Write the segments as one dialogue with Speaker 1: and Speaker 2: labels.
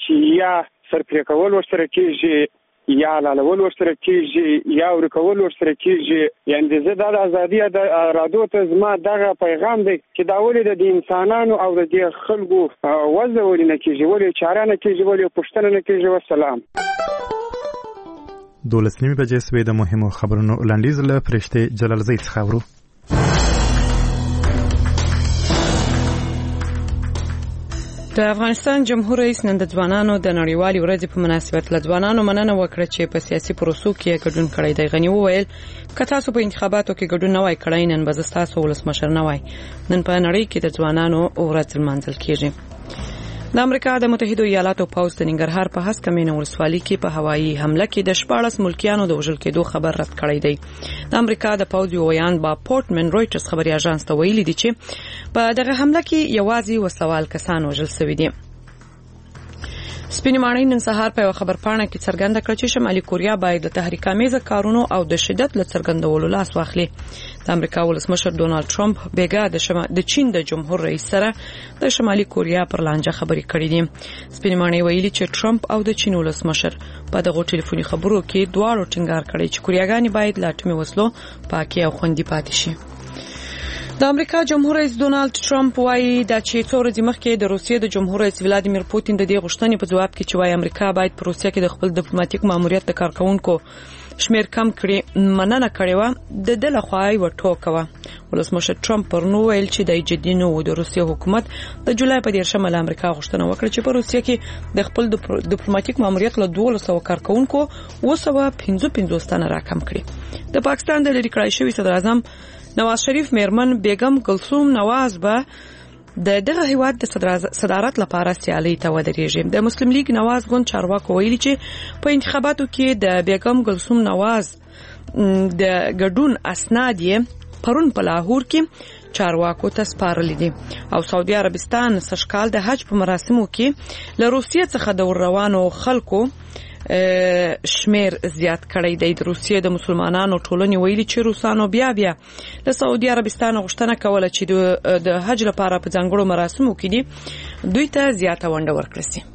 Speaker 1: چې یا سرپرې کول ورسره کېږي یا لالول ورسره کېږي یا ورکول ورسره کېږي. یعنې زه دا د ازادي ارادو ته زما دغه پیغام دی چې دا ولې د انسانانو او د دې خلکو وضع ولې نه کېږي، ولې چاره نه کېږي، ولې پوښتنه نه کېږي. والسلام.
Speaker 2: 12 بجې سوې د مهمو خبرونو لنډیز له فرشتې جلال زید څخه اورو.
Speaker 3: د افغانستان جمهور رئیس نن د ځوانانو د نړیوالې ورځې په مناسبت له ځوانانو مننه وکړه چې په سیاسي پروسو کې ګډون کړی دی. غنی وویل که تاسو په انتخاباتو کې ګډون نه وای کړی نن به تاسو ولسمشر نه وای. نن په نړۍ کې د ځوانانو ورځ لمانځل کیږي. د امریکا د متحده ایالاتو پوځ د ننګرهار په هسک مینه ولسوالۍ کې په هوایي حمله کې د 14 ملکیانو د وژل کېدو خبر رد کړی دی. د امریکا د پوځ ویان با پورټمن رويټرز خبري اژانس ته ویلي دي چې په دغه حمله کې یوازې وسوال کسان وژل شوي دي. سپینې ماڼۍ نن سهار په خبر پاڼه کې څرګنده کړه چې شمالي کوریا باید د تحریک امیزه کارونو او د شدت له څرګندولو لاس واخلي. د امریکا ولسمشر ډونالد ټرمپ بیګا د چین د جمهور رئیس سره د شمالي کوریا پر لانجه خبرې کړې دي. سپینې ماڼۍ ویلي چې ټرمپ او د چین ولسمشر په دغه ټلیفوني خبرو کې دواړو ټینګار کړی چې کوریاګانې باید له اټومي وسلو پاکي او خوندي پاتې شي. د امریکا جمهور رئیس ډونالد ټرمپ وايي دا چې څو ورځې مخکې د روسیې د جمهور رئیس ولادیمیر پوتین د دې غوښتنې په جواب کې چې وايي امریکا باید په روسیې کې د خپل ډیپلوماټیک ماموریت د کارکونکو شمیر کم کړي مننه کړې و د دله خوای و ټوکوه. ولسمشر ټرمپ پرنو ویل چې د جدينو د روسیې حکومت د جولای په 10 ل امریکا غوښتنه وکړه چې په روسیې کې د خپل ډیپلوماټیک ماموریت له 200 کارکونکو 255 تنه راکم کړي. د پاکستان د لری کړای شوی صدر اعظم نواز شریف میرمن بیگم کلثوم نواز به د دغه هیواد د صدارت لپاره سیالي ته ودرېږي. د مسلم لیگ نواز ګوند چارواکو ویلي چې په انتخاباتو کې د بیگم کلثوم نواز د ګډون اسناد یې پرون په لاهور کې چارواکو ته سپارل دي او سعودي عربستان سشکال د حج په مراسمو کې له روسیې څخه د روانو خلکو شمیر زیات کړی دی. د روسیې د مسلمانانو ټولنې ویلي چې روسانو بیا له سعودي عربستان غوښتنه کوله چې د حج لپاره په ځانګړو مراسمو کې دي دوی ته زیاته ونډه ورکړي شي.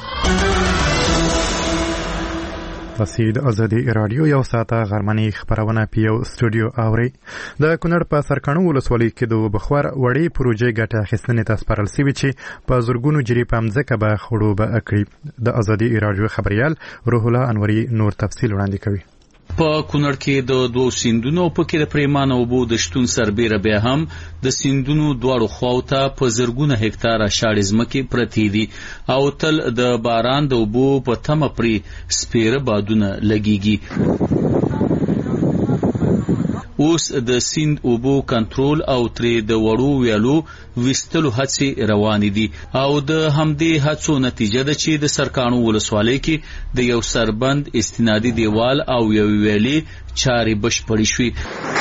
Speaker 2: تاسو د ازادي رادیو یو ساعته غرمنۍ خبرونه پیو سټوډیو اوري. د کونړ په سرکانو ولسوالۍ کې د بخوار وړي پروژې ګټه اخیستنې ته سپارل شوې چې په زورګونو جری په مځکه به خړو به اکړي. د ازادي رادیو خبريال روح الله انوري نور تفصیل وړاندې کوي.
Speaker 4: په کونړ کې د دوه سیندونو په کې د پریمانه اوبو د شتون سربېره بیا هم د سیندونو دواړو خواو ته په زرګونه هکتاره شاړې ځمکې پرتې دي او تل د باران د اوبو په تمه پرې سپیره بادونه لګيږي. اوس د سیند اوبو کنټرول او ترې د وړو ویالو وستلو هڅې روانې دي او د همدې هڅو نتیجه ده چې د سرکانو ولسوالۍ کې د یو سربند استنادي دیوال او یو ویالې چارې بشپړې شوې.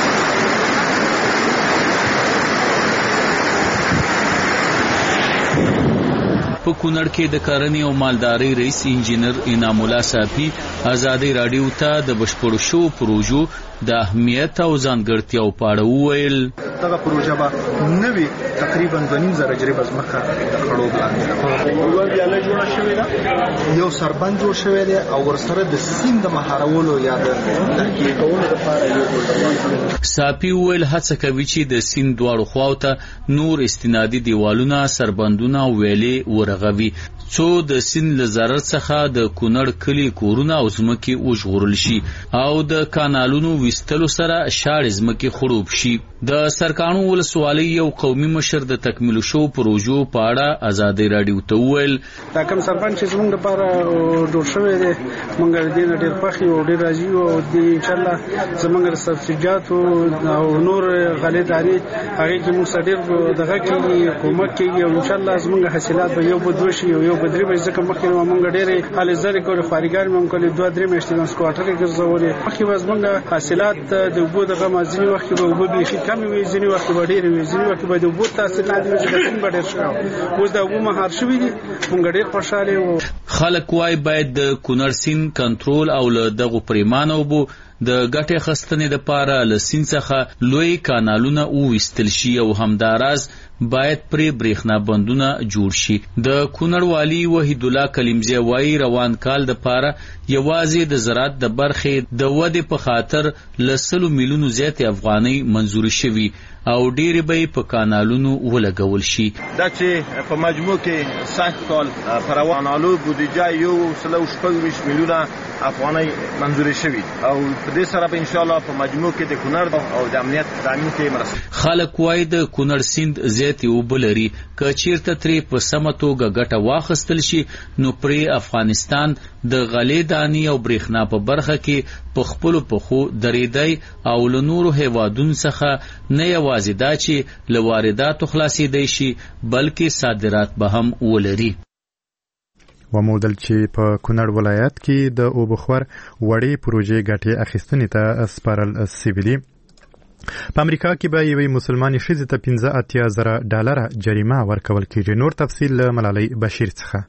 Speaker 4: په کونړ کې د کرنې او مالدارۍ رئیس انجینر انعام الله صافي ازادي رادیو ته د بشپړو شو پروژو د اهمیت او ځانګړتیاو په اړه وویل.
Speaker 5: دغه پروژه به نوي تقریبا 2.5 جریبه ځمکه خړو باندې یو ویاله جوړه شوې ده، یو سربند جوړ شوی دی او ورسره د سیند مهارولو یا د تحقیقولو لپاره یو
Speaker 4: صافي ویل هڅه کوي چې د سیند دواړو خواو ته نور استنادي دیوالونه سربندونه ویلې ورغوي څو د سیند له ضرر څخه د کونړ کلی کورونه او ځمکې وژغورل شي او د کانالونو وستلو سره شاړې ځمکې خړوب شي. د سرکانو ولسوالۍ یو قومي مشر د تکمیل شو پروژو په اړه ازادي رادیو ته ویل.
Speaker 6: دا کوم سرپنچ چې موږ لپاره جوړ شوی دی موږ دې ډېر خوښ یو ډېر راضي او ان شاء الله زموږ سبسیډیات او نور غلیداري هغه کې موږ ډېر دغه کې حکومت کې او ان شاء الله زموږ حاصلات به یو بدوي شي او یو بدري به ځکه مخکې موږ ډېر حال زری کول خارګار موږ کولې 2-3 میاشتې د سکواټر ګرځولې مخکې زموږ حاصلات د وبو دغه مازنی وخت به وبو به کم وي ځینی وخت به ډېر وي ځینی وخت به د وبو تاسو نه د ځکه به ډېر شو اوس د وبو مهار شوی دي موږ ډېر خوشاله وو.
Speaker 4: خلک وايي باید د کونړ سیند کنټرول او له دغه پریمانه وبو د ګټې خستنې لپاره له سیند څخه لوی کانالونه وویستل شي او همداراز باید پرې برېښنا بندونه جوړ شي. د کونړ والی وحید الله کلیمزی وایي روان کال د پاره یوازې د زراعت د برخې د ودې په خاطر ل 100 میلیونو زیات افغانۍ منزوري شوي او ډېرې به په کانالونو ولګول شي.
Speaker 7: دا چې په مجموع کې سږ کال پر کانالو بودیجه 124 میلیونه افغانۍ منزوري شوي او په دې سره به ان شاء الله په مجموع کې د کونړ او د امنیت تامین کې مرسته.
Speaker 4: خلک وایي د کونړ سیند زیات اوبه لري، که چیرته ترې په سمه توګه ګټه واخیستل شي نو پرې افغانستان د غلې دانې او برېښنا په برخه کې په خپلو پښو درېدی او له نورو هیوادونو څخه نه یوازې دا چې له وارداتو خلاصېدی شي بلکې صادرات به هم ولري.
Speaker 2: ومودل چې په کونړ ولایت کې د اوبخور وړې پروژې ګټې اخیستنې ته سپارل سوي دي. په امریکا کې به یوې مسلمانې ښځې ته $15,000 جریمه ورکول کېږي. نور تفصیل له ملالۍ بشیر څخه.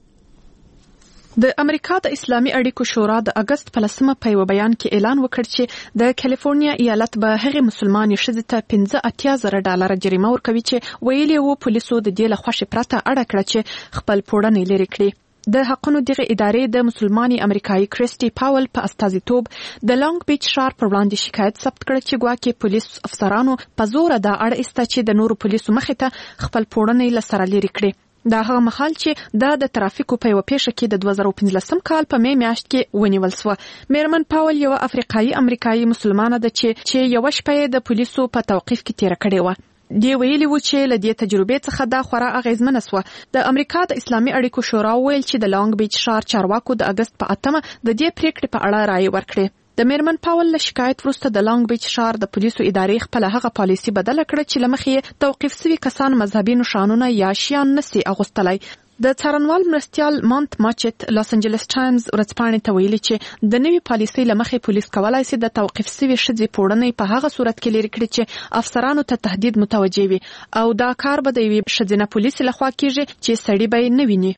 Speaker 8: د امریکا د اسلامي اړیکو شورا د اگست په 10 په یو بیان کې اعلان وکړ چې د کالیفورنیا ایالت به هغه مسلمانې ښځې ته $15,000 جریمه ورکوي چې ویلي وو پولیسو د دې له خوښې پرته اړه کړه چې خپل پوړنې لري کړي. د حقونو دغه ادارې د مسلمانې امریکایي کریسټي پاول په استازیتوب د لانګ بیچ ښار پر وړاندې شکایت ثبت کړ چې ګواکې پولیس افسرانو په زور د اړه ایسته چې د نورو پولیسو مخې ته خپل پوړنې له سره لري کړي. دا هغه مهال چې د ترافیکو په یو پیښه کې د 2015 کال په می میاشت کې ونیول شو. میرمن پاول یو امریکایي مسلمانه ده چې یو شپه د پولیسو په توقیف کې تیر کړې و. دی ویلي و چې له دې تجربې څخه دا خورا اغیزمنه سوه. د امریکا د اسلامي اړیکو شورا ویل چې د لانګ بیچ ښار چارواکو د اگست په 8 د دې پریکړې په اړه رائے ورکړه. د میرمن پاول له شکایت وروسته د لانګ بیچ ښار د پولیسو ادارې خپل هغه پالیسي بدله کړه چې لمخې توقیف شوي کسان مذهبي نشانونه یا شیان نسی اغوستلای. د څارنوال مرستیال مانت ماچت لاس انجلس ټایمز ورځپاڼې ته ویلي چې د نوي پالیسۍ لمخې پولیس کولای شي د توقیف شوي ښځې پوړنې په هغه صورت کې لري کړي چې افسرانو ته تهدید متوجه وي او دا کار به د یوې ښځینه پولیس لخوا کیږي چې سړی به یې نه ویني.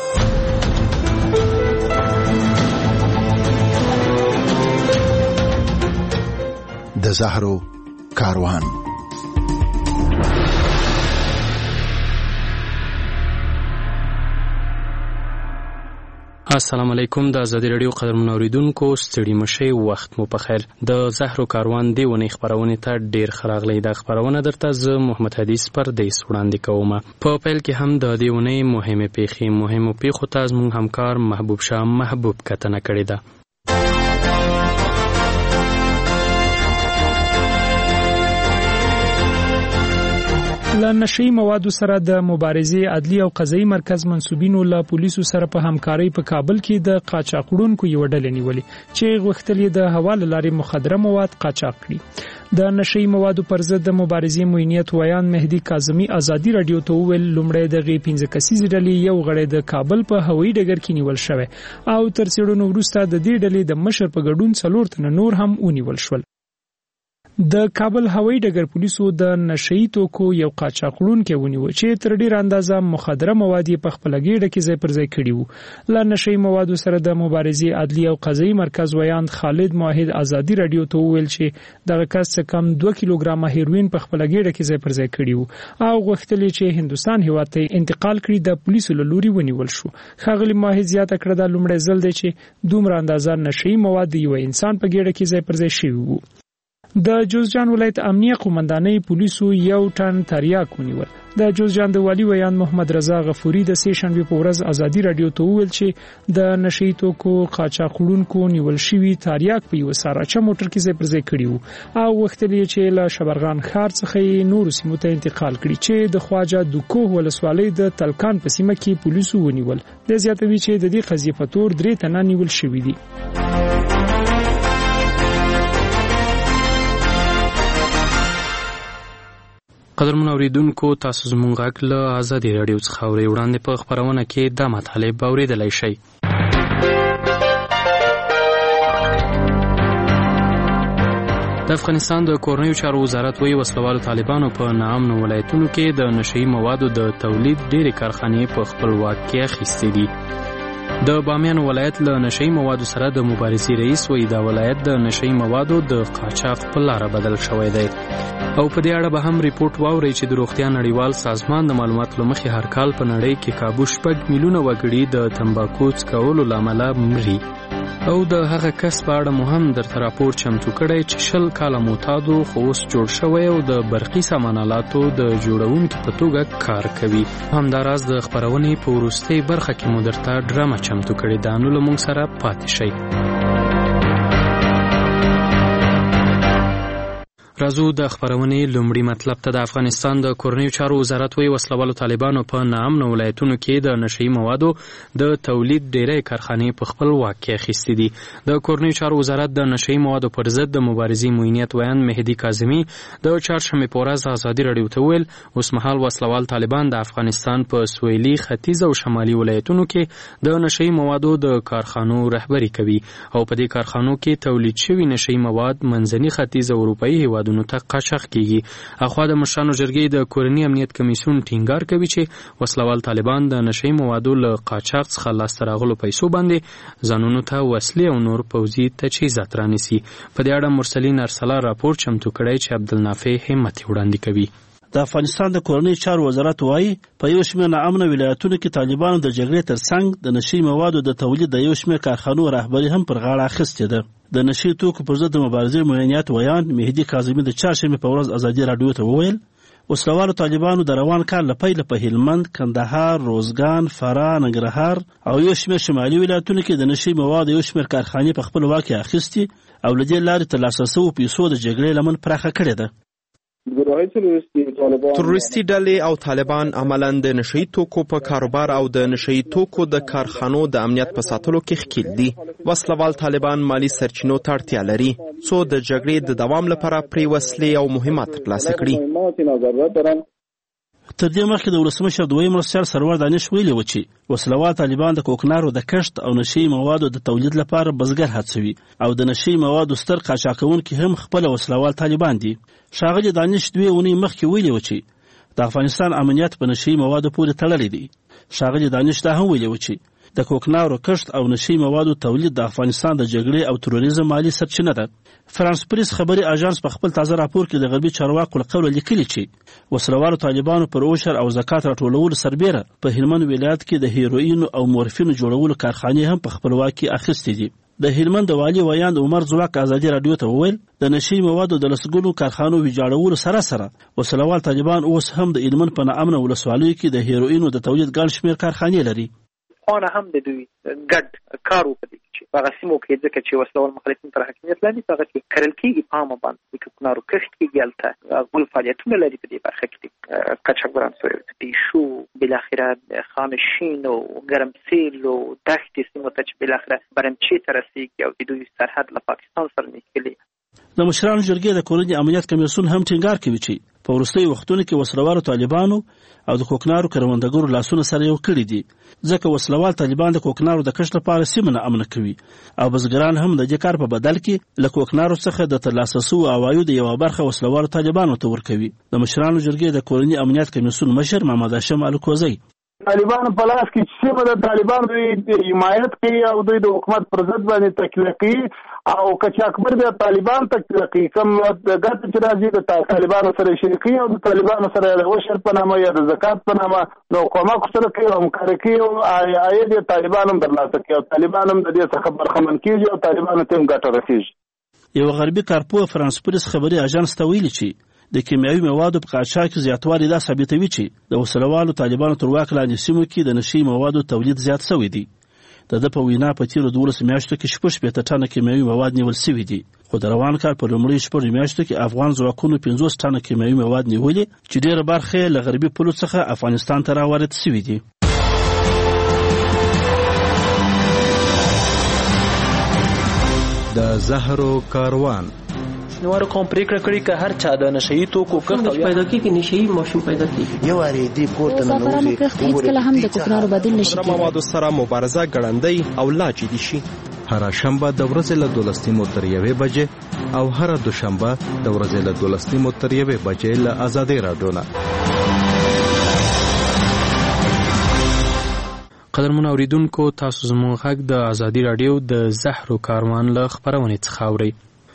Speaker 9: د زهرو کاروان.
Speaker 10: السلام علیکم. د آزادی رادیو قدرمن اوریدونکو ستړي مشئ، وخت مو په خیر. د زهرو کاروان دی ونې خبرونه ته ډیر خراغلی. د خبرونه درته ز محمد حدیث پر دیس وړاندې کوم. په پیل کې هم د دې ونې مهمه پیښو ته زموږ همکار محبوب شاه محبوب کتنه کړې ده.
Speaker 11: له نشئی موادو سره د مبارزې عدلی او قضایي مرکز منسوبینو له پولیسو سره په همکارۍ په کابل کې د قاچاقړونکو یو ډله نیولې چې غوښتل د حواله لارې مخدره مواد قاچاق کړي. د نشئی موادو پر ضد د مبارزې موینیت ویان مهدی کاظمی آزادی رادیو ته ویل لومړی د 15 کسیزې ډلې یو غړی د کابل په هوایي ډګر کې نیول شوی او تر څېړنو وروسته د دې ډلې د مشر په ګډون 4 تنه نور هم ونیول شول. د کابل هوایي ډګر پولیسو د نشئی توکو یو قاچاقړونکی ونیو چې تر ډیر اندازه مخدره مواد په خپل ګېډه کې ځای پر ځای کړي وو. له نشئی موادو سره د مبارزې عدلی او قضایي مرکز ویاند خالد موحد آزادی رادیو ته ویل چې دغه کس کم 2 کیلوګرام هیروین په خپل ګېډه کې ځای پر ځای کړي وو او غوښتل چې هندستان هیواد ته انتقال کړي. د پولیسو له لوري ونیول شو. خاغلی موحد زیاته کړه د لومړی ځل دی چې دومره اندازه نشئی مواد یو انسان په ګېډه کې ځای پر ځای شوي وو. د جوزجان ولایت امنیه قومندانۍ پولیسو یو ټن تریاک ونیول. د جوزجان د والی ویان محمد رضا غفوري د سې شنبه په ورځ آزادی رادیو ته ویل چې د نشئی توکو قاچاقړونکو نیول شوی تریاک په یو ساراچه موټر کې ځای پر ځای کړي وو او غوښتل یې چې له شبرغان ښار څخه نورو سیمو ته انتقال کړي چې د خواجه دوکوه ولسوالۍ د تلکان په سیمه کې پولیسو ونیول. د زیاتوي چې د دې قضیې په تور 3 تنه نیول شوي دي.
Speaker 10: قدرمن اوریدونکو تاسو زموږ غږ له آزادی رادیو څخه اورئ. وړاندې په خبرونه کې دا مطالب اوریدلای شئ. د افغانستان د کورنیو چارو وزارت وایي وسلوالو طالبانو په ناامنو ولایتونو کې د نشئی موادو د تولید ډېرې کارخانې په خپل واک کې اخیستې دي. د بامیان ولایت له نشئی موادو سره د مبارزې رئیس وایي دا ولایت د نشئی موادو د قاچاق په لاره بدل شوی دی. او په دې اړه به هم ریپورت واورئ چې د روغتیا نړیوال سازمان د معلوماتو له مخې هر کال په نړۍ کې کابو 6 میلیونه وګړي د تمباکو څکولو له امله مري. او د هغه کس په اړه مو هم درته راپور چمتو کړی چې 20 کاله معتادو خو اوس جوړ شوی او د برقي سامان آلاتو د جوړونکي په توګه کار کوي. همداراز د خپرونې په وروستۍ برخه کې مو درته ډرامه چمتو کړې ده، نو له موږ سره پاتې شئ. راځو د خپرونې لومړی مطلب ته. د افغانستان د کورنیو چارو وزارت وایي وسلوالو طالبانو په ناامنو ولایتونو کې د نشئی موادو د تولید ډیری کارخانې په خپل واک کې اخیستې دي. د کورنیو چارو وزارت د نشئی موادو پر ضد د مبارزې معینیت ویان مهدي کاظمي د چهارشنبې په ورځ ازادي راډیو ته وویل اوسمهال وسلوال طالبان د افغانستان په سویلي، ختیځ او شمالي ولایتونو کې د نشئی موادو د کارخانو رهبري کوي او په دې کارخانو کې تولید شوي نشئی مواد منځني ختیځ او اروپایي هیوادونو ته قاچاق کیږي. اخوا د مشرانو جرګې د کورنی امنیت کمیسیون ټینګار کوي چې وسلوال طالبان د نشئی موادو له قاچاق څخه لاسته راغلو پیسو باندې ځانونو ته وسلې او نور پوځي تجهیزات رانیسي. په دې اړه مرسلین ارسلا راپور چمتو کړی چې عبدالنافع همت وړاندې کوي.
Speaker 12: د افغانستان د کورنیو چارو وزارت وایي په یو شمېر ناامنه ولایتونو کې طالبانو د جګړې ترڅنګ د نشئی موادو د تولید د یو شمېر کارخانو رهبري هم پر غاړه اخیستې ده. د نشئی توکو پر ضد د مبارزې معینیت ویان مهدي کاظمي د چهارشنبې په ورځ ازادي راډیو ته وویل وسلوالو طالبانو د روان کال له پیله په هلمند، کندهار، روزګان، فراه، ننګرهار او یو شمېر شمالي ولایتونو کې د نشئی موادو یو شمېر کارخانې په خپل واک کې اخیستې او له دې لارې ترلاسه شوو پیسو د جګړې لمن پراخه کړې ده.
Speaker 13: تروریستي ډلې او طالبان عملاً د نشئی توکو په کاروبار او د نشئی توکو د کارخانو د امنیت په ساتلو کې ښکیل دي. وسلوال طالبان مالی سرچینو ته اړتیا لري څو د جګړې د دوام لپاره پرې وسلې او مهمات ترلاسه کړي.
Speaker 12: تر دې مخکې د ولسمشر دویم مرستیال سرور دانش ویلي و چې وسلوال طالبان د کوکنارو د کښت او نشئی موادو د تولید لپاره بزګر هڅوي او د نشئی موادو ستر قاچاقونکي هم خپل وسلوال طالبان دي. ښاغلي دانش 2 اونۍ مخکې ویلي و چې د افغانستان امنیت په نشئی موادو پورې تړلی دی. ښاغلي دانش دا هم ویلي و چې د کوکنارو کښت او نشئی موادو تولید د افغانستان د جګړې او تروریزم مالی سرچینه ده. فرانس پریس خبري اژانس په خپل تازه راپور کې د غربي چارواکو له قوله لیکلي چې وسلوالو طالبانو پر اوشر او زکات راټولولو سربیره په هلمند ولایت کې د هیروین او مورفین جوړولو کارخانې هم په خپل واک کې اخیستې دي. د هلمند د والي ویاند عمر ځواک ازادي راډیو ته وویل د نشئی موادو د لسګونو کارخانو ویجاړولو سره سره وسلوال طالبان اوس هم د هلمند په ناامنه ولسوالیو کې د هیروینو د تولید ګڼ شمېر کارخانې لري.
Speaker 14: خانه هم د دوی ګډ کار وکړي چې په غسیمو کې ځکه چې وسلوال مخالفین تر حاکمیت لاندې هغه چې کرل کېږي په عامه باندې د کوکنارو کښت کېږي هلته غول فعالیتونه لري په دې برخه کې قاچاقبران سوی پیشو بالاخره خامشین او ګرمسیل او دښتې سیمو ته چې بالاخره برمچې ته رسېږي او د دوی سرحد له پاکستان سره نښلي.
Speaker 12: د مشرانو جرګې د کورني امنیت کمیسیون هم ټینګار کوي چې په وروستیو وختونو کې وسلوالو طالبانو او د کوکنارو کروندګرو لاسونه سره یو کړي دي ځکه وسلوال طالبان د کوکنارو د کښت لپاره سیمه ناامنه کوي او بزګران هم د دې کار په بدل کې له کوکنارو څخه د ترلاسه شوو عوایدو یوه برخه وسلوالو طالبانو ته ورکوي. د مشرانو جرګې د کورني امنیت کمیسیون مشر محمد هاشم الکوزی
Speaker 15: طالبانو په لاس کې چې سیمه د طالبانو حمایت کوي او دوی د حکومت پر ضد باندې تکلیه کوي او قاچاقبر د طالبان تکلیه کوي کوم د ګټ چې راځي د طالبانو سره شریکي او د طالبانو سره د وشر په نامه یا د زکات په نامه نو کومک سره کوي او همکاري کوي او عاید طالبانو ترلاسه کوي او طالبانو د دې څخه برخمن کیږي او طالبانو ته هم ګټه رسیږي.
Speaker 12: یو غربي کارپوه فرانس پریس خبري اژانس ته ویلي چې د کیمیاوي موادو په قاچاق کې زیاتوالی دا ثابتوي چې د وسلوالو طالبانو تر واک لاندې سیمو کې د نشئی موادو تولید زیات شوی دی. د ده په وینا په تیرو 12 میاشتو کې 6 ټنه کیمیاوي مواد نیول شوي دي خو د روان کال په لومړۍ 6 میاشتو کې افغان ځواکونو 50 ټنه کیمیاوي مواد نیولي چې ډېره برخه له غربي پولو څخه افغانستان ته راوارد شوي دي.
Speaker 9: د زهرو کاروان
Speaker 16: نوارو کوم پریکړه کړې که هر چا د نشئی توکو کښت پیدا کیږي نشئی ماشوم پیدا کیږي
Speaker 17: یو اړ دې پورته نه وځي هیڅ کله هم د کوکنارو بدیل نشي کېدای.
Speaker 13: موادو سره مبارزه ګړندۍ او لا جدي شي.
Speaker 9: هر شنبه د ورځې له 12 تر 1 بجې او هر دوشنبه د ورځې له 12 تر 1 بجې له آزادۍ راډیو نه.
Speaker 10: قدرمن اوریدونکو تاسو زموږ غږ د ازادي رادیو د زهرو کاروان له خبرونې څخه اورئ.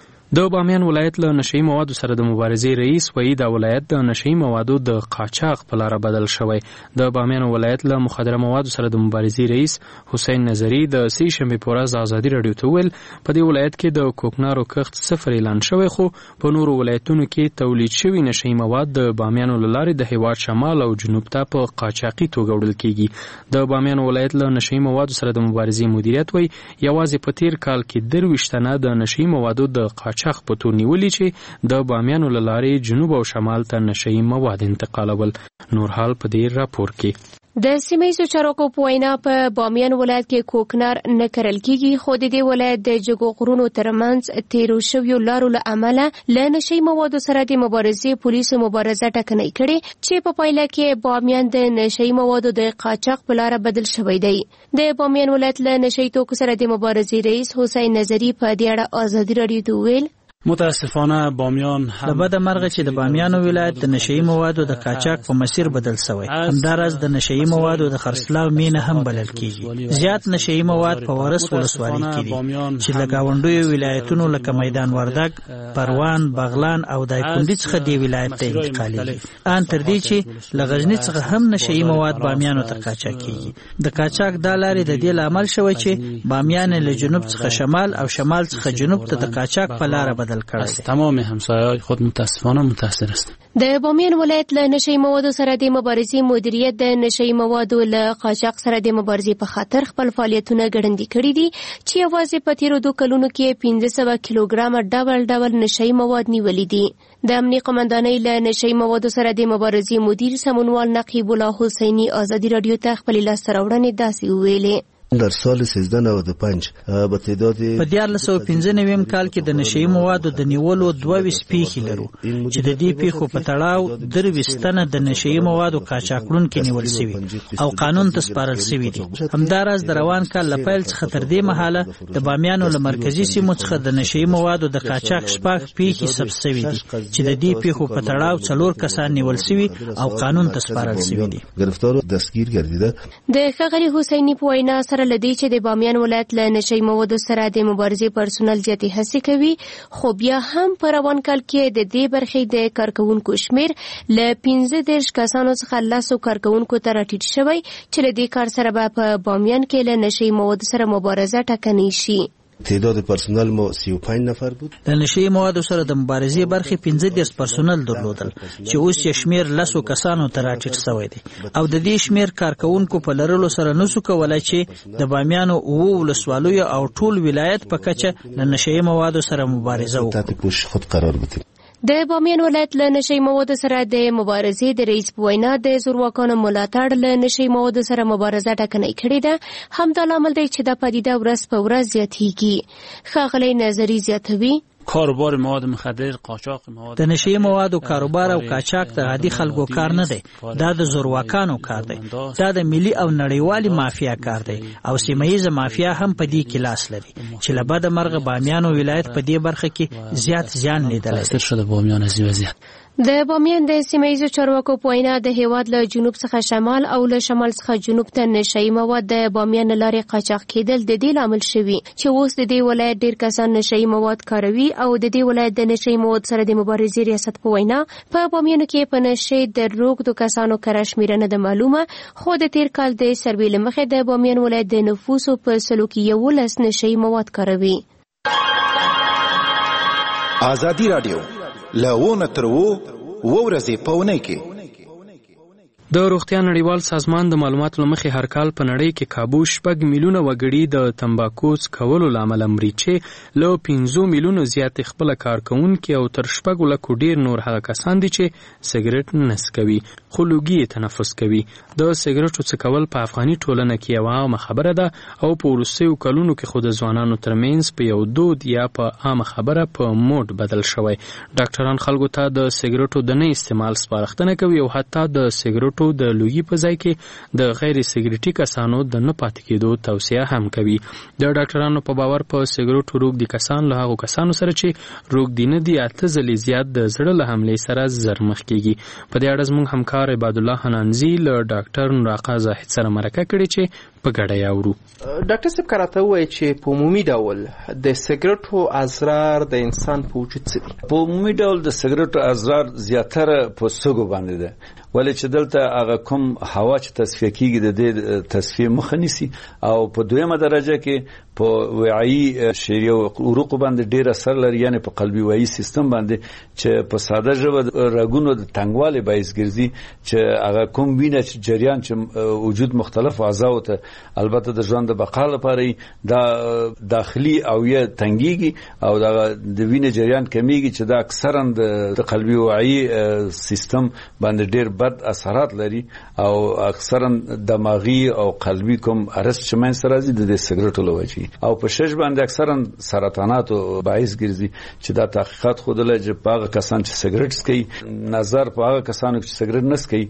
Speaker 10: د بامیان ولایت له نشئی موادو سره د مبارزې رئیس وایي دا ولایت د نشئی موادو د قاچاق په لاره بدل شوی. د بامیان ولایت له مخدره موادو سره د مبارزې رئیس حسین نظری د سې شنبې په ورځ د ازادي رادیو ته وویل په دې ولایت کې د کوکنارو کښت صفر اعلان شوی، خو په نورو ولایتونو کې تولید شوي نشئی مواد د بامیان له لارې د هیواد شمال او جنوب ته په قاچاقي توګه وړل کیږي. د بامیان ولایت له نشئی موادو سره د مبارزې مدیریت وایي یوازې په تیر کال کې 23 تنه د نشئی موادو د قاچاق په تور نیولي چې د بامیانو له لارې جنوب او شمال ته نشئی مواد انتقالول. نور حال په دې راپور کې.
Speaker 18: د سیمه‌ییزو چارواکو په وینا په بامیان ولایت کې کوکنار نه کرل کیږي، خو د دې ولایت د جګو غرونو ترمنځ تیرو شویو لارو له امله له نشئی موادو سره د مبارزې پولیسو مبارزه ټکنۍ کړې چې په پایله کې بامیان د نشئی موادو د قاچاق په لاره بدل شوی دی. د بامیان ولایت له نشئی توکو سره د مبارزې رئیس حسین نظری په دې اړه ازادي رادیو ته ویل
Speaker 12: متاسفانه بامیان د بده مرغه چې د بامیان ولایت د نشئی موادو د قاچاق په مسیر بدل شوی، همدارس د نشئی موادو د خرڅلاو مینه هم بلل کیږي. زیات نشئی مواد په ورس ولسوالۍ کې دي چې له گاونډیو ولایتونو لکه میدان وردګ، پروان، بغلان او دایکنډي څخه دی ولایت ته انتقالېږي. ان تر دې چې له غزنی څخه هم نشئی مواد بامیانو ته قاچاق کیږي. د قاچاق د لارې د دې لامل شوی چې بامیان له جنوب څخه شمال او شمال څخه جنوب ته د قاچاق په لار از تمام همسایه‌های خود متاسفانه متاثر است.
Speaker 18: د بامیان ولایت له نشئی موادو سره د مبارزې مدیریت د نشئی موادو له قاچاق سره د مبارزې په خاطر خپل فعالیتونه ګړندي کړي دي چې یوازې په تیرو 2 کلونو کې 1500 کیلوګرام ډول نشئی مواد نیولي دي. د امنیت قومندانۍ له نشئی موادو سره د مبارزې مدیر سمونوال نقیب الله حسینی ازادي رادیو ته خپل لاسته راوړنې داسې ویلې.
Speaker 19: در سال 1395 به تعداد
Speaker 12: په 1995 کال کې د نشئی موادو د نیولو 22 پیښې لرو چې د دې پیښو په تړاو 23 تنه د نشئی موادو قاچاقونکي نیول شوي او قانون ته سپارل شوي دي. همداراز د روان کال له پیل څخه تر دې مهاله د بامیانو له مرکزی سیمو څخه د نشئی موادو د قاچاق شپږ پیښې ثبت شوي دي چې د دې پیښو په تړاو 4 کسان نیول شوي او قانون ته سپارل شوي دي.
Speaker 19: گرفتار دستگیر گردیده.
Speaker 18: د ښاغلي حسینی په وینا سره لدی چې د بامیان ولایت له نشئی موادو سره د مبارزې پرسونل زیاتې هڅې کوي، خو بیا هم په روان کال کې د دې برخې د کارکونکو شمیر له 15 کسانو څخه 10 کارکونکو ته راټیټ شوی چې له دې کار سره به په بامیان کې له نشئی موادو سره مبارزه ټکنۍ شي.
Speaker 19: تعداد پرسنل ما 35 نفر بود.
Speaker 12: د نشئی موادو سره د مبارزې برخې 15 پرسنل درلودل چې اوس یې شمیر 10 کسانو ته راټیټ شوی دی او د دې شمیر کارکونکو په لرلو سره نسو کولای چې د بامیانو او ولسوالیو او ټول ولایت په کچه د نشئی موادو سره مبارزه وکړي.
Speaker 19: خود قرار بده.
Speaker 18: د بامیان ولایت له نشئی موادو سره د مبارزې د رئیس په وینا د زورواکانو ملاتړ له نشئی موادو سره مبارزه ټکنۍ کړې ده. همدا لامل دی چې د پدیده ورځ په ورځ زیاتېږي. ښاغلی نظری زیاتوي
Speaker 12: کاروبار مواد مخدر، قاچاق مواد، د نشئی موادو کاروبار او قاچاق د عادي خلکو کار نه دی، دا د زورواکانو کار دی. دا د ملي او نړیوالي مافیا کار دی او سیمه‌ییزه مافیا هم په دې کې لاس لري چې له بده مرغه بامیانو ولایت په دې برخه کې زیات زیان لیدلی دی. شده بامیان از وضعیت
Speaker 18: د بامیان د سیمه‌ییزو چارواکو په وینا د هیواد له جنوب څخه شمال او له شمال څخه جنوب ته نشئی مواد د بامیان لارې قاچاق کېدل د دې لامل شوي چې اوس د دې ولایت ډیر کسان نشئی مواد کاروي او د دې ولایت د نشئی مواد سره د مبارزې ریاست په وینا په بامیانو کې په نشئی د روږدو کسانو کره شمیره نه ده معلومه، خو د تیر کال د سروې له مخې د بامیان ولایت د نفوسو په سلو کې 11 نشئی مواد کاروي.
Speaker 20: ازادي رادیو لاونه ترو ورځې پونه کې
Speaker 10: د روغتیا نړیوال سازمان د معلوماتو لمخې هر کال په نړۍ کې کابو 6 میلیونه وګړي د تمباکو څکولو لامل امري چې له 15 میلیونو زیات خپل کارکونکي او تر 6 لکو ډیر نور هغه کسان دي چې سګریټ نه څکوي خو لوګي تنفس کوي. د سګریټو څکول په افغاني ټولنه کې یوه عامه خبره ده او په وروستیو کلونو کې خو د ځوانانو ترمنځ په یو دود یا په عامه خبره په موډ بدل شوی. ډاکټران خلکو ته د سګریټو د نه استعمال سپارښتنه کوي او حتی د سګریټو د لوګي په ځای کې د غیر سګریټي کسانو د نه پاتې کېدو توصیه هم کوي. د ډاکټرانو په باور په سګریټو روږدي کسان له هغو کسانو سره چې روږدي نه دي 8 ځلې زیات د زړه له حملې سره زر مخ کېږي. په دې اړه زموږ همکار عبادالله حنانزي له ډاکټر نوراقا زاهد سره مرکه کړې چې په ګډه یاورو.
Speaker 13: ډاکټر صاحب کراته وایي چې په عمومي ډول د سګرټو اضرار د انسان په وجود څه دي؟
Speaker 21: په عمومي ډول د سګرټو اضرار زیاتره په سږو باندې ده، ولې چې دلته هغه کوم هوا چې تصفیه کیږي د دې تصفیه مخه نیسي، او په دویمه درجه کې په وعي شریو عروق باندې ډیر اثر لري، یعنی په قلبي وعي سیستم باندې چې په ساده ژبه رګونو د تنګوالي باعث ګرځي چې هغه کوم وینه چې جریان چې وجود مختلف اعضاء ته البته د ژوند د بقا لپاره دا داخلي او یا تنګيږي او د وینې جریان کمیږي چې دا اکثرا د قلبي وعي سیستم باندې ډیر بد اثرات لري او اکثرا دماغي او قلبي کوم ارست چې من سره راځي د سګرټو لوجي او په شش باندې اکثرا سرطانات باعث ګرځي چې دا تحقیقات خودله چې هغه کسان چې سګرټ سکي نظر په هغه کسانو چې سګرټ نه سکي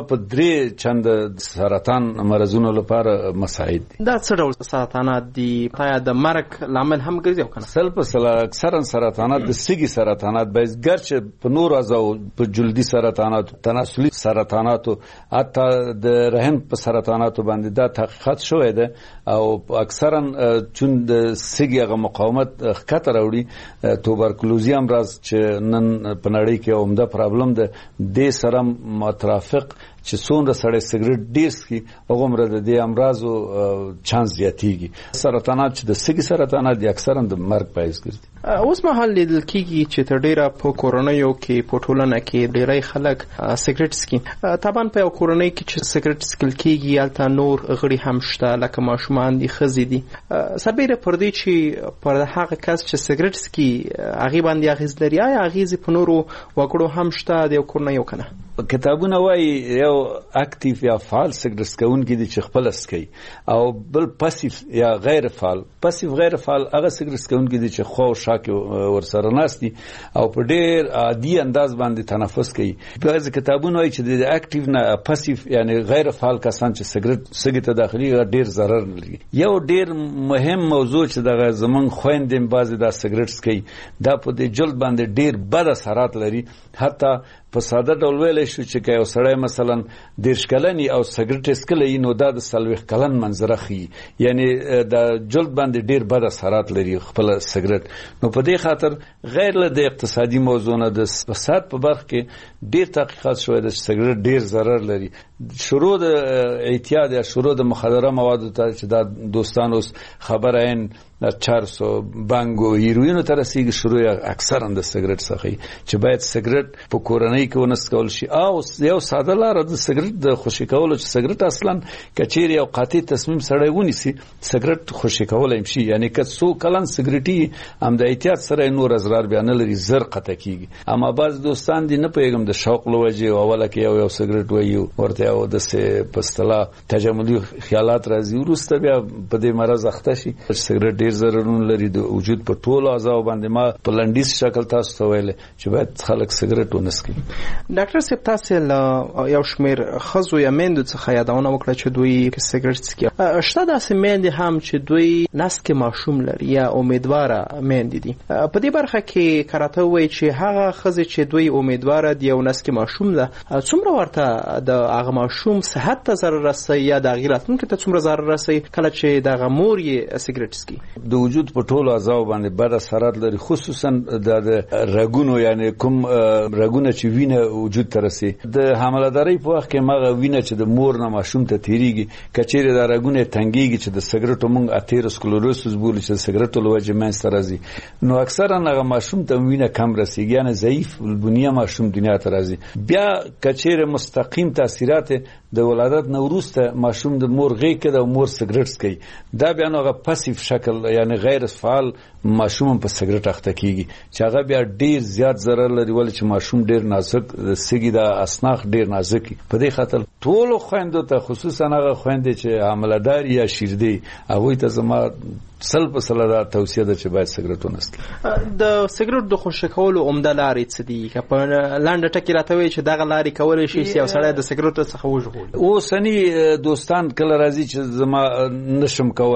Speaker 21: 2-3 چند سرطان مرزونو لپاره مساعد دي.
Speaker 13: دا څه ډول سرطانات دي؟ پایا د مرګ لامل هم ګرځي او کنه؟
Speaker 21: سل په سل اکثرا سرطانات د سږي سرطانات باعث ګرځي، په نور اعضاء په جلدي سرطانات، تناسلي سرطانات، حتی د رحم په سرطانات باندې دا تحقیقات شوې ده او اکثرا چون د سږي هغه مقاومت ښکته راوړي. توبرکلوزي امراض چې نن په نړۍ کې عمده پرابلم ده، د سره مترافق چې څومره سړی سګرټ ډیر سکي هغومره د دې امراضو چانس زیاتېږي. سرطانات چې د سږي سرطانات دي اکثرا د مرګ باعث ګرځي.
Speaker 13: اوس مهال لیدل کېږي چې تر ډیره په کورنیو کې په ټولنه کې ډیری خلک سګرټ سکي. طبعا په یو کورنۍ کې چې سګرټ سکل کېږي هلته نور غړي هم شته لکه ماشومان دي، ښځې دي. سربیره پر دې چې پر هغه کس چې سګرټ سکي هغې باندې اغېز لري، آیا اغېزې په نورو وګړو هم شته د یو کورنۍ او که نه؟
Speaker 21: کتابونه وایي یو اکټیو یا فعال سګرټ څکونکي دي چې خپله څکوي، او بل پاسیف یا غیر فعال. پاسیف غیر فعال هغه سګرټ څکونکي دي چې خوا او شا کې ورسره ناست دي او په ډېر عادي انداز باندې تنفس کوي. بعضې کتابونه وایي چې د اکټیو نه پاسیف یعنی غیر فعال کسان چې سګرټ سږي ته داخلي ډېر ضرر لري. یو ډېر مهم موضوع چې دغه زمونږ خویندې بعضې دا سګرټ څکوي، دا په دې جلد باندې ډېر بد اثرات لري. حتی په ساده ډول ویلی شو چې که یو سړی مثلا 30 کلن او سګرټ څکلی نو دا د 40 کلن منظره ښیي، یعنی د جلد باندې ډیر بد اثرات لري خپل سګرټ. نو په دې خاطر غیر له د اقتصادي موضوع نه د اقتصاد په برخه کې ډیر تحقیقات شوی د سګرټ ډیر ضرر لري. شروع د اعتیاد یا شروع د مخدره موادو ته چې دا دوستان اوس خبره این چرس او بنګ او هیروین ته رسیږي، شروع اکثرا د سګرټ څخه چې باید سګرټ په کورنۍ کې ونسکول شي. او یو ساده لاره د سګرټ د خوشی کولو چې سګرټ اصلا کچیر یو قاطع تصمیم سره ونیسي سګرټ خوشی کولای شي، یعنی که څو کلن سګرټي هم د احتیاط سره نور اضرار بیان لري زر قطع کیږي. اما بعض دوستان دي نه پیغام د شوق لوجه اوله کې یو سګرټ وایو ورته او د پستلا تجملی خیالات راځي، ورسته بیا په دې مرز اخته شي. سګرټ ډیر ضررونه لري د وجود په ټولو اعضاء باندې. ما په لنډیز شکل تاسو ته ویل چې باید خلک سګرټ ونسکي.
Speaker 13: ډاکټر صاحب تاسو یو شمیر خزو یا میندو څخه یادونه وکړه چې دوی سګرټ څکي. شته داسې میندې هم چې دوی نسک ماشوم لري یا امیدواره میندې دي. په دې برخه کې کراته وایي چې هغه خزې چې دوی امیدواره دي او نسک ماشوم ده څومره ورته د هغه ماشوم صحت ته ضرر رسوي یا د هغې راتلونکي ته څومره ضرر رسوي کله چې دغه مور یې سګرټ څکي؟
Speaker 21: د وجود په ټولو اعضاء باندې بد اثرات لري، خصوصا د رګونو، یعنی کوم رګونه چې وینه وجود ته رسي. د حامله‌دارۍ په وخت کې مغه وینه چې د مور نه ماشوم ته تیریږي کچېره د رګونه تنګيږي چې د سګرټو مونږ اثیروسکلروسس بولی چې سګرټو لوجه منځ راځي، نو اکثرا هغه ماشوم ته وینه کم رسیږي، یعنی ضعیف البنیه ماشوم دنیا ته راځي. بیا کچېره مستقیم تاثیرات د ولادت نه وروسته ماشوم د مور غېږ کې د مور سګرټ څکي، دا بیا هغه پاسیو شکل یعنی غیر فعال ماشوم په سګرټ اخته کیږي چې هغه بیا ډیر زیات ضرر لري، ولې چې ماشوم ډیر نازک سګي د اسناخ ډیر نازک. په دې خاطر ټول خويندو ته خصوصا هغه خويندې چې حامله‌دار یا شیردي هغه ته زما سل په سل دا توصیه ده چې باید سګرټ ونسکي.
Speaker 13: د سګرټ د خوشی کولو عمده لارې څه دي؟ که په لنډه ټکي راته وایي چې دغه لارې کولی شي چې یو سړی د سګرټو څخه وژغوري.
Speaker 21: اوسني دوستان کله راځي چې زما نشم کولی،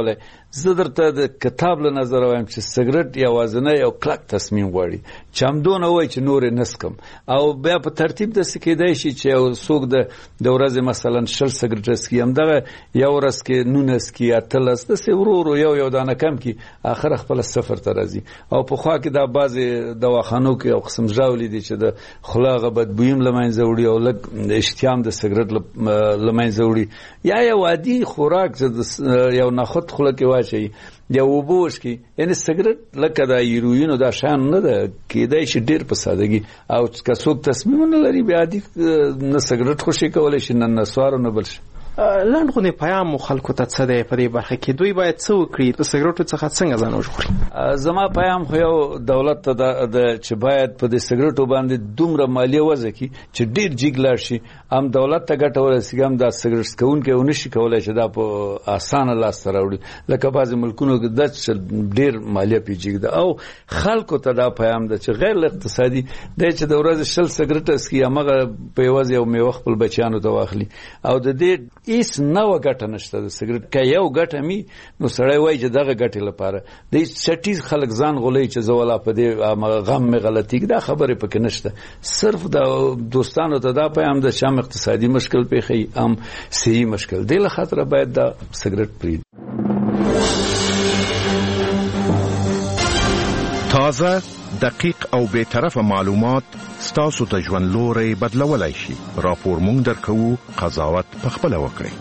Speaker 21: زه درته د کتاب له نظر وایم چې سګرټ یوازینی یو کلک تصمیم غواړي چې همدونه وایي چې نور یې نسکم او بیا په ترتیب داسې کیدای شي چې یو څوک د ورځې مثلا 60 سګرټ څکي همدغه یو ورځ کې 19 څکي 18 داسې ورو یو دانه کم کي اخر خپل صفر ته راځي او په خوا کې دا بعضې دواخانو کې یو قسم ژاولي دي چې د خوله هغه بدبویي هم له منځه وړي او لږ اشتیام د سګرټ له منځه وړي یا یو عادي خوراک چې یو نخود خوله کې واچوي یا اوبه وڅښي یعنې سګرټ لکه د هیروینو دا شیان نه ده کیدای شي ډېر په سادګي او که څوک تصمیمونه لري بیا عادي نه سګرټ خوشي کولی شي نه نسوار نه بل شي
Speaker 13: لنډ غونې پیام خلکو ته څه دی په دې برخه کې دوی باید څه وکړي د سګرټو څخه څنګه ځان وژغوري
Speaker 21: زما پیام خو یو دولت ته د چې باید په دې سګرټو باندې دومره مالیه وضع کړي چې ډېر جګ لاړ شي هم دولت ته ګټه ورسېږي هم دا سګرټ څکونکي ونه شي کولی چې دا په اسانه لاسته راوړي لکه بعضې ملکونو کې دا ډېر مالیه پرې جګ ده او خلکو ته دا پیام ده چې غیر اقتصادي دی چې د ورځې 60 سګرټه څکي همغه په یوازې یو میوه خپل بچیانو ته واخلي او د دې هیڅ نوه ګټه نشته د سګرټ که یو ګټه می نو سړی وایي چې دغه ګټې لپاره د چټي خلک ځان غولوي چې زه والا په دې غم مې غلطي دا خبرې پکې نشته صرف د دوستانو ته دا پیام ده چې هم اقتصادي مشکل پیښوي هم صحي مشکل دې له خاطره باید دا سګرټ پرېږدي
Speaker 1: تازه دقیق او بی‌طرفه معلومات ستاسو ته ژوند لوري بدلولای شي راپور مونږ درکو قضاوت په خپل وکړئ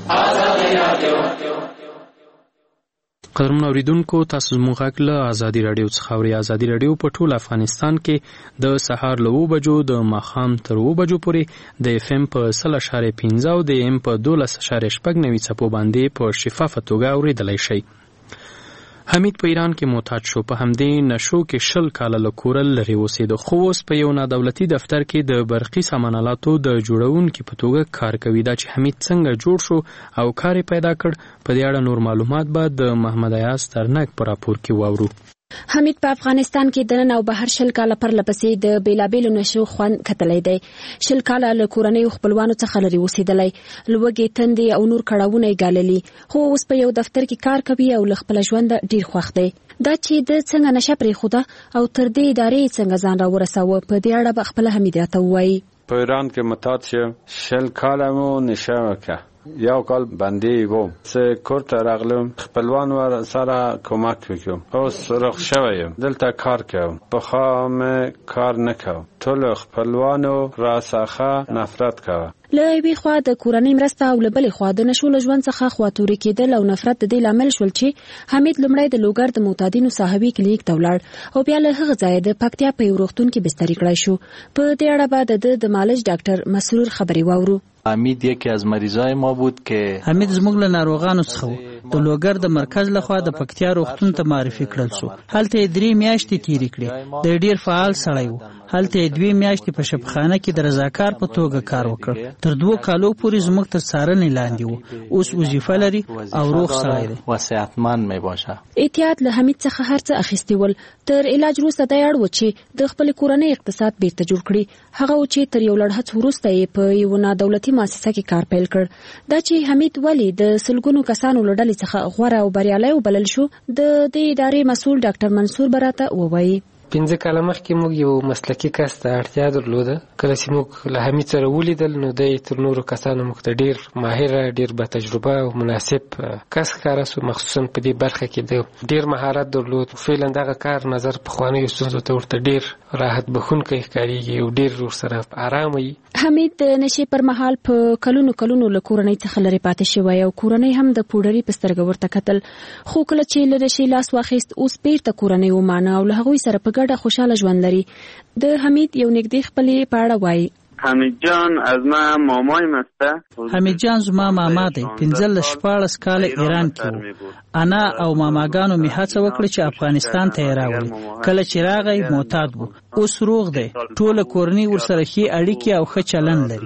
Speaker 10: قدرمن اوریدونکو تاسو زموږ غږ له ازادي رادیو څخه اورئ ازادي رادیو په ټول افغانستان کې د سهار له 9 بجو د ماښام تر 9 بجو پورې د اف ام په 0.15 او د ام په 12.9 څپو باندې په شفافه توګه اوریدلای شئ حمید په ایران کې معتاد شو په همدې نشو کې 20 کاله له کوره لرې اوسېده خو اوس په یو نادولتي دفتر کې د برقي سامانالاتو د جوړونکي په توګه کار کوي دا چې حمید څنګه جوړ شو او کار پیدا کړ په دې اړه نور معلومات به د محمد ایاز ترنک په راپور کې واورو
Speaker 17: حمید په افغانستان کې د نن او بهر 20 کاله پر لپسې د بیلابیلو نشو خوند کتلای دی 20 کاله له کورنۍ خپلوانو څخه لري وسیدلای لوګي تندې او نور کړهونه غاللی خو اوس په یو دفتر کې کار کوي او خپل ژوند ډیر خوښ دی دا چې د څنګه نشه پرې خوده او تر دې ادارې څنګه ځان را ورساوه په دې اړه خپل حمید راته وایي
Speaker 22: په ایران کې متعد شه 20 کاله مو نشه وکړه یو کال باندې وو سه کورته راغلم خپلوان ور سره کومک وکړم اوس رخ شوم دلته کار کوم په خام کار نکوم ټول خپلوانو را څخه نفرت کوم
Speaker 17: له یوې خوا د کورنۍ مرسته او له بلې خوا د نشو له ژوند څخه خواتوري کېدل او نفرت د دې لامل شول چې حمید لومړی د لوګر د معتادینو صاحبي کلینیک ته ولاړ او بیا له هغه ځایه د پکتیا په یو روغتون کې بستري کړای شو په دې اړه به د مالج ډاکټر مسرور خبري واورو
Speaker 23: حمید یکی از مریضای ما بود که
Speaker 24: حمید زموږ له ناروغانو څخه د لوګر د مرکز لخوا د پکتیا روغتون ته معرفي کړل شو هلته 3 میاشتې تیرې کړې د ډیر فعال سړی و هلته 2 میاشتې په شپخانه کې د رضاکار په توګه کار وکړ تر 2 کالو پورې زموږ تر څارنې لاندې و اوس وظیفه لري او روغ سړی دی
Speaker 23: وصحتمند می باشه
Speaker 17: احتیاط له حمید څخه هرڅه اخیستی ول تر علاج وروسته د اړ و چې د خپل کورنۍ اقتصاد بیرته جوړ کړي هغه و چې تر یو لړ هڅو وروسته په یو نادولتي مؤسسه کې کار پیل کړ دا چې حمید ولی د سلګونو کسانو لړل څخه غوړه او بریالي وبلل شو د دې ادارې مسؤل ډاکټر منصور براته ووایي
Speaker 25: 15 کاله مخکې موږ یو مسلکي کس ته اړتیا درلوده کله چې موږ له حمید سره ولیدل نو د تر نورو کسانو موږ ته ډیر ماهر ډیر با تجربه او مناسب کس ښکاره سو مخصوصا په دې برخه کې د ډیر مهارت درلود فعلا دغه کار نظر په خوانیو ستونزو ته ورته ډیر راحت بخونکی ښکاریږي او ډیر ور سره آرام وي
Speaker 17: حمید د نشي پر مهال په کلونو له کورنۍ څخه لري پاتې شوی او کورنۍ هم د پوډري په سترګه ورته کتل خو کله چې لری شي لاس واخیست اوس بیرته کورنۍ ومانه او له هغوی سره په ګډه خوشاله ژوند لري د حمید یو نږدې خپلې په اړه وایي
Speaker 26: حمید جان از ما مامایم است
Speaker 24: حمید جان زما ماما دی 15 کال ایران کې انا او ماماګانو می هڅه وکړه چې افغانستان ته راوړي کله چې راغی معتاد وو اوس روغ دی ټول کورنۍ ورسره ښې اړیکې او ښه چلند لري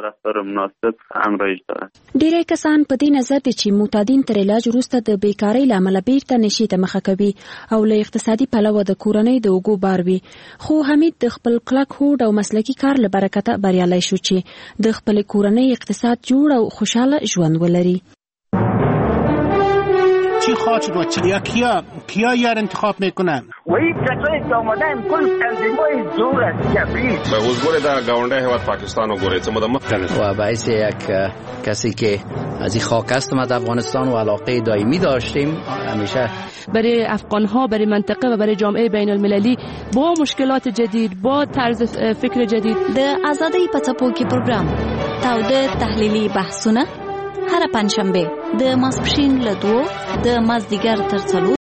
Speaker 17: ډیری کسان په دې نظر دي چې معتادین تر علاج وروسته د بیکاری لامل بیرته نشي ته مخه کوي او له اقتصادي پلوه د کورنۍ د اوګو بار وي خو حمید د خپل کلک هوډ او مسلکي کار له برکته بریالی شو چې د خپل کورنۍ اقتصاد جوړ او خوشاله ژوند ولري
Speaker 27: چې
Speaker 2: انتخاب شد و کیا یار انتخاب میکنن
Speaker 3: و این کسایی که آمدن کل تنظیم‌های زور است جبری
Speaker 4: به وزگوری در گاونده هیواد پاکستان و گوریت
Speaker 5: و باعث یک کسی که از این خاک هستم از افغانستان و علاقه دائمی داشتیم همیشه
Speaker 6: برای افغان‌ها، برای منطقه و برای جامعه بین المللی با مشکلات جدید، با طرز فکر جدید.
Speaker 7: د آزادۍ په څپو کې پروګرام تاوده تحلیلي بحثونه هر پنځشنبه د ماسپښین له 2 د مازدیګر تر 4